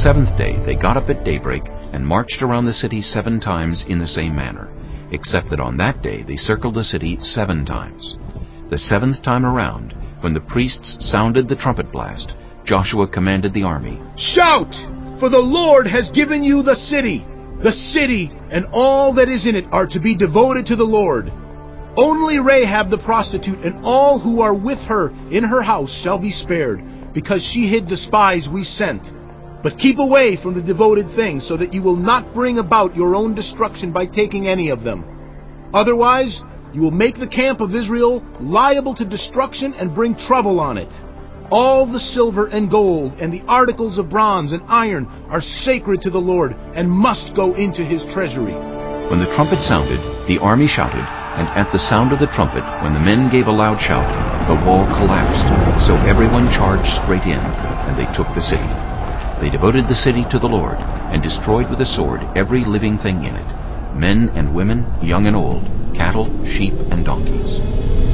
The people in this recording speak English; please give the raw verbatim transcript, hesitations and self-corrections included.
seventh day they got up at daybreak and marched around the city seven times in the same manner, except that on that day they circled the city seven times. The seventh time around, when the priests sounded the trumpet blast, Joshua commanded the army, "Shout! For the Lord has given you the city. The city and all that is in it are to be devoted to the Lord. Only Rahab the prostitute and all who are with her in her house shall be spared, because she hid the spies we sent. But keep away from the devoted things, so that you will not bring about your own destruction by taking any of them. Otherwise, you will make the camp of Israel liable to destruction and bring trouble on it. All the silver and gold and the articles of bronze and iron are sacred to the Lord and must go into his treasury." When the trumpet sounded, the army shouted, and at the sound of the trumpet, when the men gave a loud shout, the wall collapsed. So everyone charged straight in, and they took the city. They devoted the city to the Lord, and destroyed with the sword every living thing in it, men and women, young and old, cattle, sheep, and donkeys.